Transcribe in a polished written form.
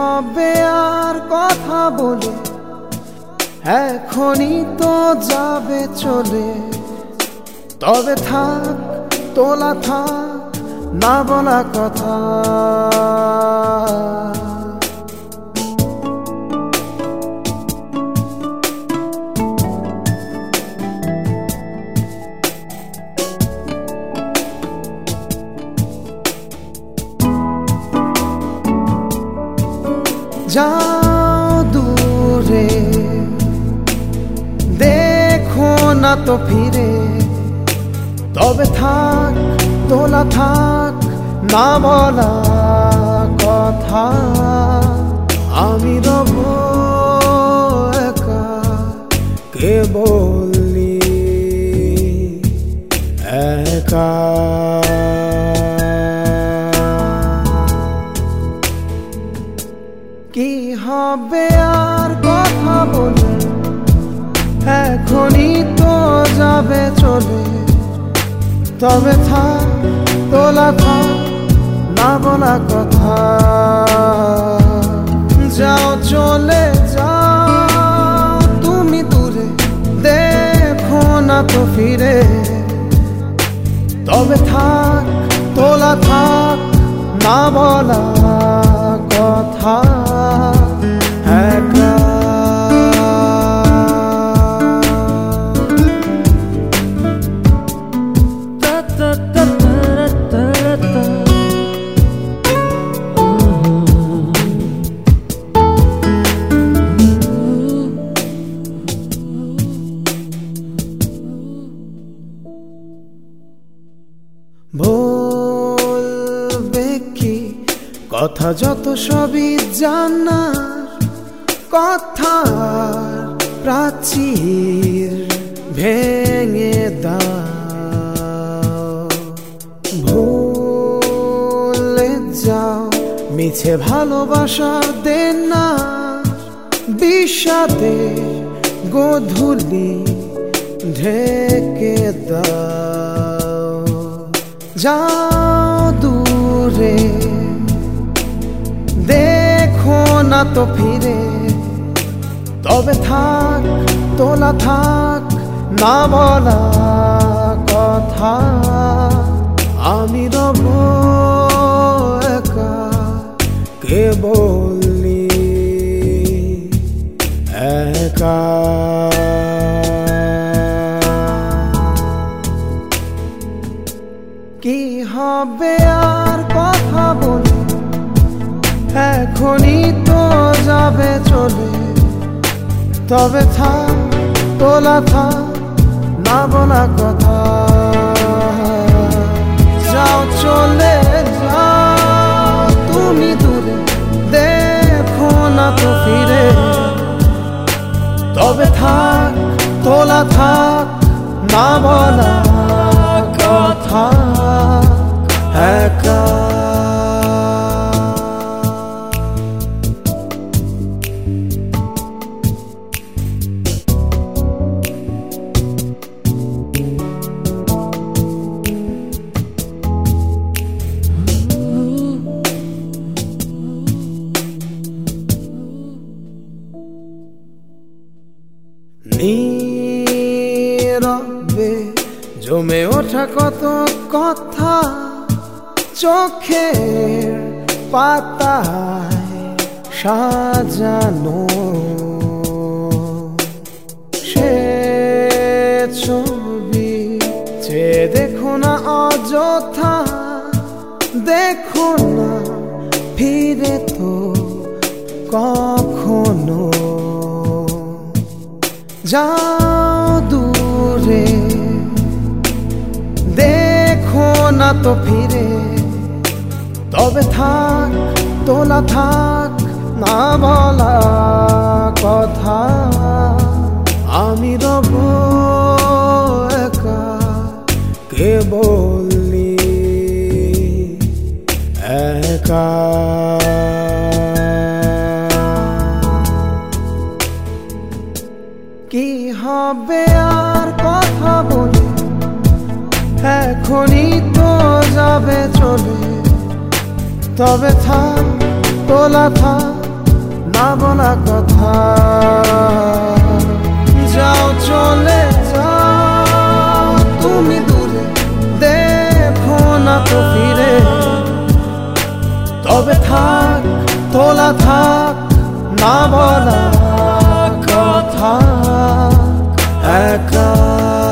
হবে আর কথা বলে, এখনই তো যাবে চলে। তবে থাক তোলা থাক না বলা কথা, যাও দূরে দেখো না তো ফিরে। তবে থাক তোলা থাক না বলা কথা, আমি রব একা কেবলি একা। কি হবে আর কথা বলে, এখনই তো যাবে চলে। তবে থাক তোলা থাক না বলা কথা, যাও চলে যাও তুমি দূরে দেখো না তো ফিরে। তবে থাক তোলা থাক না বলা কথা, একা। বলবে কি কথা যত সবই জানার, কথার প্রাচীর ভেঙে দাও। ভুলে যাও মিছে ভালোবাসার দেনা, বিষাদে গোধূলি ঢেকে দাও। যাও দূরে দেখো না তো ফিরে। তবে থাক তোলা থাক না বলা কথা, আমি রব একা কেবলি একা। কি হবে আর কথা বলে, এখনই তো যাবে চলে। তবে থাক তোলা থাক না বলা কথা, যাও চলে যাও তুমি দূরে দেখো না তো ফিরে। তবে থাক তোলা থাক না বলা কথা, একা। নীরবে জমে ওঠা কত কথা, চোখের পাতায় সাজানো সে ছবি চেয়ে দেখো না অযথা। দেখো না ফিরে তো কখনো, যাও দূরে দেখো না তো ফিরে। তবে থাক তোলা থাক না বলা কথা, আমি রব একা কেবলি একা। কি হবে আর কথা বলে, এখনই তো যাবে চলে। তবে থাক তোলা থাক না বলা কথা। যাও চলে যাও তুমি দূরে, দেখো না তো ফিরে। তবে থাক তোলা থাক না বলা কথা, একা